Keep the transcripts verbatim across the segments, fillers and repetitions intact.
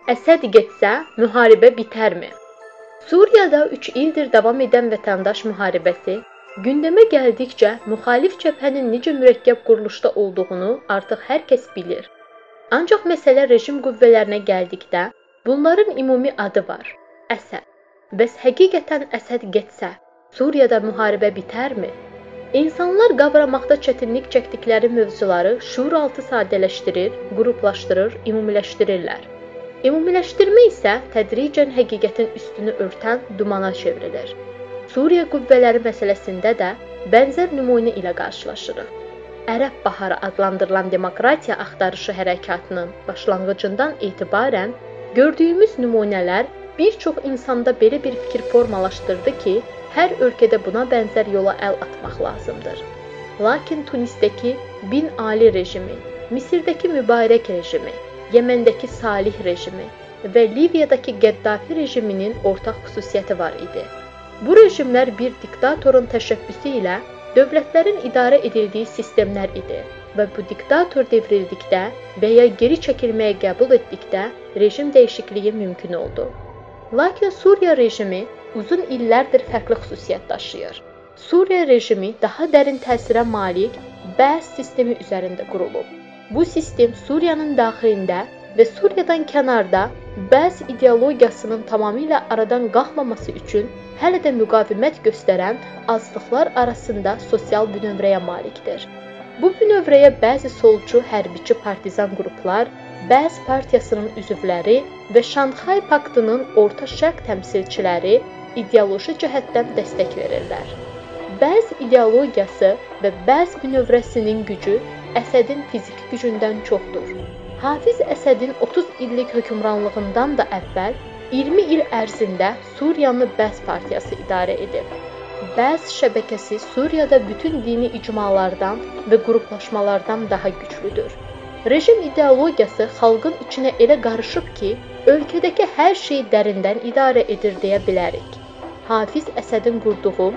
Əsəd getsə, müharibə bitərmi? Suriyada üç ildir davam edən vətəndaş müharibəsi gündəmə gəldikcə müxalif cəbhənin necə mürəkkəb quruluşda olduğunu artıq hər kəs bilir. Ancaq məsələ rejim qüvvələrinə gəldikdə bunların ümumi adı var: Əsəd. Bəs həqiqətən Əsəd getsə, Suriyada müharibə bitərmi? İnsanlar qavramaqda çətinlik çəkdikləri mövzuları şuuraltı sadələşdirir, qruplaşdırır, ümumiləşdirirlər. Ümumiləşdirmə isə tədricən həqiqətin üstünü örtən dumana çevrilir. Suriya qüvvələri məsələsində də bənzər nümunə ilə qarşılaşırıq. Ərəb Baharı adlandırılan demokratiya axtarışı hərəkatının başlanğıcından etibarən gördüyümüz nümunələr bir çox insanda belə bir fikir formalaşdırdı ki, hər ölkədə buna bənzər yola əl atmaq lazımdır. Lakin Tunisdəki Bin Ali rejimi, Misirdəki Mübarək rejimi, Yeməndəki Salih rejimi və Liviyadakı Qəddafi rejiminin ortaq xüsusiyyəti var idi. Bu rejimlər bir diktatorun təşəbbüsü ilə dövlətlərin idarə edildiyi sistemlər idi və bu diktator devrildikdə və ya geri çəkilməyə qəbul etdikdə rejim dəyişikliyi mümkün oldu. Lakin Suriya rejimi uzun illərdir fərqli xüsusiyyət daşıyır. Suriya rejimi daha dərin təsirə malik Bəs sistemi üzərində qurulub. Bu sistem Suriyanın daxilində və Suriyadan kənarda Bəs ideologiyasının tamamilə aradan qalxmaması üçün hələ də müqavimət göstərən azlıqlar arasında sosial bünövrəyə malikdir. Bu bünövrəyə bəzi solçu hərbiçi partizan qruplar, Bəs partiyasının üzvləri və Şanxay paktının Orta Şərq təmsilçiləri ideoloji cəhətdən dəstək verirlər. Bəs ideologiyası və Bəs bünövrəsinin gücü Əsədin fiziki gücündən çoxdur. Hafiz Əsədin otuz illik hökmranlığından da əvvəl iyirmi il ərzində Suriyanı Bəs partiyası idarə edib. Bəs şəbəkəsi Suriyada bütün dini icmalardan və qruplaşmalardan daha güclüdür. Rejim ideologiyası xalqın içinə elə qarışıb ki, ölkədəki hər şey dərindən idarə edir deyə bilərik. Hafiz Əsədin qurduğu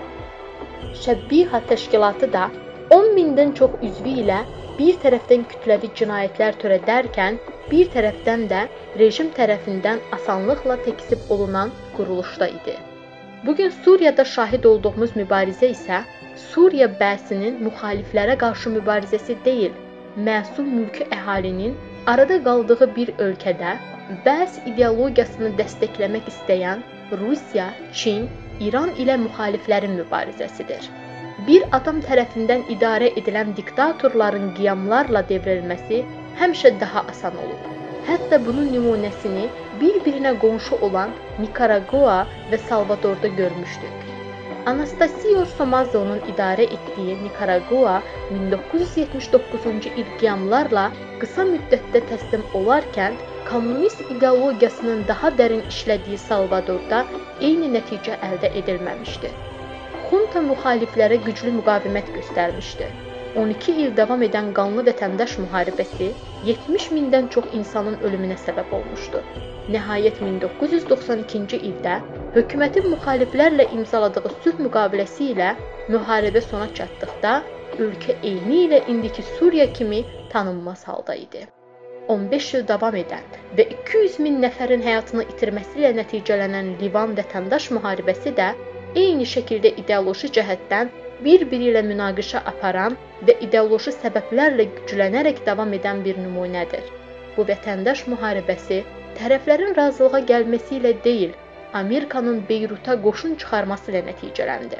Şəbbiha təşkilatı da on mindən çox üzvü ilə bir tərəfdən kütləvi cinayətlər törədərkən, bir tərəfdən də rejim tərəfindən asanlıqla təkzib olunan quruluşda idi. Bugün Suriyada şahid olduğumuz mübarizə isə Suriya Bəsinin müxaliflərə qarşı mübarizəsi deyil, məsum mülki əhalinin arada qaldığı bir ölkədə Bəs ideologiyasını dəstəkləmək istəyən Rusiya, Çin, İran ilə müxaliflərin mübarizəsidir. Bir adam tərəfindən idarə edilən diktatorların qiyamlarla devrilməsi həmişə daha asan olur. Hətta bunun nümunəsini bir-birinə qonşu olan Nikaragua və Salvadorda görmüşdük. Anastasio Somazonun idarə etdiyi Nikaragua min doqquz yüz yetmiş doqquzuncu il qiyamlarla qısa müddətdə təslim olarkən, kommunist ideologiyasının daha dərin işlədiyi Salvadorda eyni nəticə əldə edilməmişdi. Xunta müxaliflərə güclü müqavimət göstərmişdi. on iki il davam edən qanlı vətəndaş müharibəsi yetmiş mindən çox insanın ölümünə səbəb olmuşdu. Nəhayət min doqquz yüz doxsan ikinci ildə hökumətin müxaliflərlə imzaladığı sülh müqaviləsi ilə müharibə sona çatdıqda ölkə eyni ilə indiki Suriya kimi tanınmaz halda idi. on beş il davam edən və iki yüz min nəfərin həyatını itirməsi ilə nəticələnən Livan vətəndaş müharibəsi də eyni şəkildə ideoloji cəhətdən bir-biri ilə münaqişə aparan və ideoloji səbəblərlə güclənərək davam edən bir nümunədir. Bu vətəndaş müharibəsi tərəflərin razılığa gəlməsi ilə deyil, Amerikanın Beyruta qoşun çıxarması ilə nəticələndi.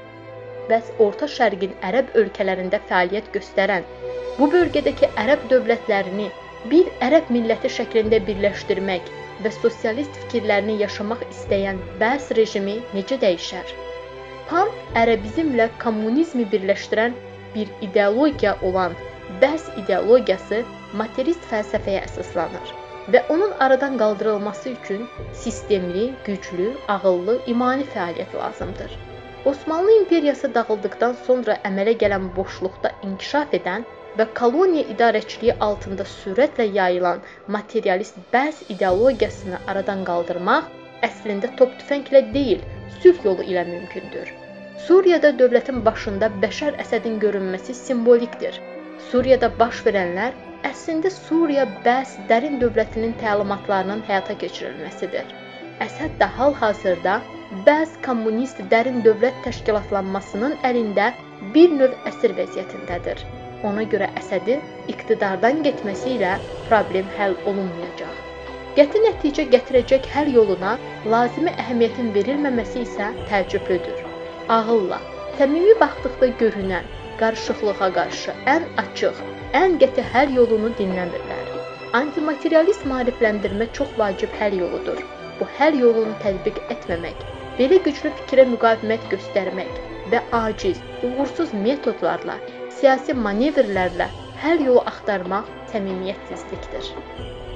Bəs Orta Şərqin ərəb ölkələrində fəaliyyət göstərən, bu bölgədəki ərəb dövlətlərini bir ərəb milləti şəklində birləşdirmək və sosialist fikirlərini yaşamaq istəyən Bəs rejimi necə dəyişər? Pan-ərəbizmlə kommunizmi birləşdirən bir ideologiya olan Bəs ideologiyası materist fəlsəfəyə əsaslanır və onun aradan qaldırılması üçün sistemli, güclü, ağıllı, imani fəaliyyət lazımdır. Osmanlı imperiyası dağıldıqdan sonra əmələ gələn boşluqda inkişaf edən və koloniya idarəçiliyi altında sürətlə yayılan materialist Bəs ideologiyasını aradan qaldırmaq əslində top tüfənglə deyil, sülh yolu ilə mümkündür. Suriyada dövlətin başında Bəşər Əsədin görünməsi simbolikdir. Suriyada baş verənlər əslində Suriya bəs dərin dövlətinin təlimatlarının həyata keçirilməsidir. Əsəd də hal-hazırda bəs kommunist dərin dövlət təşkilatlanmasının əlində bir növ əsir vəziyyətindədir. Ona görə Əsədin iqtidardan getməsi ilə problem həll olunmayacaq. Qəti nəticə gətirəcək həll yoluna lazımi əhəmiyyətin verilməməsi isə təəccüblüdür. Ağılla, səmimi baxdıqda görünən qarışıqlığa qarşı ən açıq, ən qəti həll yolunu dinləmirlər. Antimaterialist maarifləndirmə çox vacib həll yoludur. Bu həll yolunu tətbiq etməmək, belə güclü fikrə müqavimət göstərmək və aciz, uğursuz metodlarla, siyasi manevrlərlə həll yolu axtarmaq səmimiyyətsizlikdir.